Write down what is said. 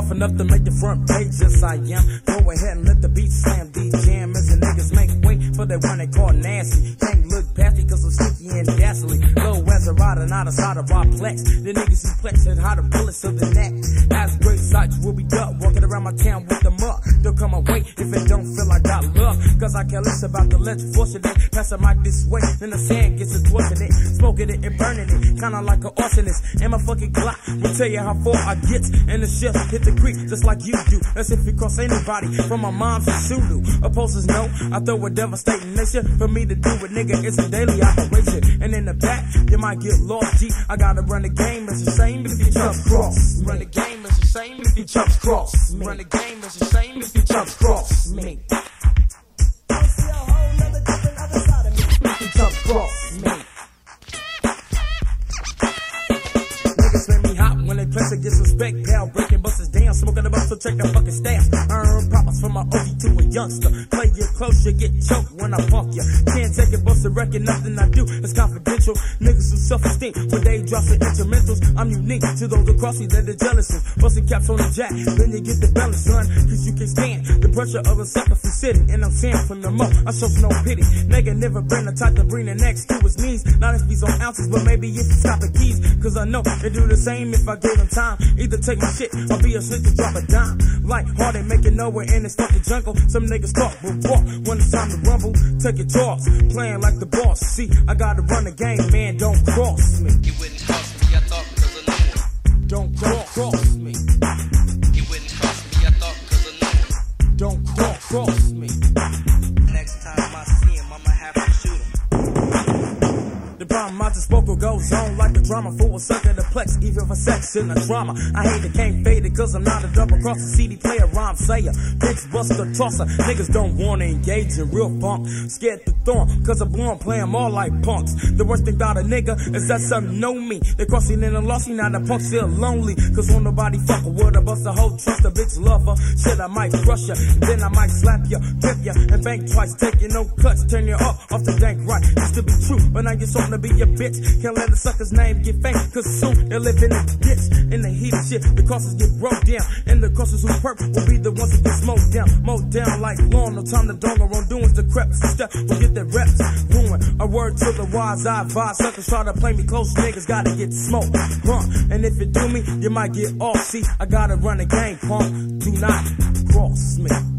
off enough to make the front page. Yes, I am. Go ahead and let the beat slam. These jammers and niggas make way for that one they call nasty. Can't look past it cause I'm sticky and ghastly. Low as a rider, not a side of our plex. The niggas who flex and how the bullets of the neck. As great sights will be duck. Walking around my town with them up. They'll come away if it don't feel like I love. Cause I care less about the legend. Fortunate, pass the mic this way. Then the sand gets it, twisting it, smoking it and burning it. Kinda like an arsonist. And my fucking Glock will tell you how far I get. And the shit hit the creek just like you do. That's if it cross anybody from my mom's to Sulu. Opposers know I throw a devastating nation. For me to do it, nigga, it's a daily operation. And in the back, you might get lost, G. I gotta run the game, it's the same if you jump cross. Run the game, it's the same if you jump cross. Run the game, it's the same if you jump cross. Me. Don't see a whole nother different other side of me. If you jump cross, me. Niggas make me hot when they press it, get some respect. Pal breaking buses down, smoking the bus, so check the fucking staff. Earn props from my OG to a youngster. Play you close, you get choked when I punk ya. Can't take it, bust a record, nothing I do is confidential. Niggas who self-esteem when they drop the instrumentals. I'm unique to those across me that are jealous. Busting caps on the jack, then you get the balance, son. Cause you can stand the pressure of a sucker for sitting. And I'm saying from the mo, I show no pity. Nigga never bring the type to bring the next to his knees. Not if he's on ounces, but maybe if he stop the keys. Cause I know they do the same if I give them time. Either take my shit or be a snitch and drop a dime. Like hard and make it nowhere in the stuffy jungle. Some niggas talk but walk when it's time to rumble. Take it toss, playing like the boss. See, I gotta run the game, man, don't cross me. You wouldn't cross me, I thought, cause I knew it. Don't cross me. You wouldn't cross me, I thought, cause I knew it. Don't cross me. Next time I see him, I'ma have to shoot him. The problem I just spoke goes on like the drama for a sucker to plex, even for sex in the drama. I hate it, can't fade it, cause I'm not a double cross a CD player, rhyme sayer, bitch buster tosser. Niggas don't wanna engage in real funk. Scared to thorn, cause I'm born playing more like punks. The worst thing about a nigga is that some know me. They crossing in and lost me, now the punk still lonely. Cause won't nobody fuck a word, I bust a whole trust, a bitch lover. Shit, I might crush ya, then I might slap ya, pimp ya, and bank twice. Taking no cuts, turn you up off the dank right. Used to be true, but now you're starting to be a bitch. Can't let a sucker's name get famous, cause soon they'll live in the ditch. In the heat of shit, the crosses get broke down. And the crosses who perp will be the ones that get smoked down. Mowed down like lawn, no time to dong or on doings. The creps and step will get their reps ruined. A word to the wise, I advise. Suckers try to play me close, niggas gotta get smoked. And if you do me, you might get off. See, I gotta run the game, punk. Do not cross me.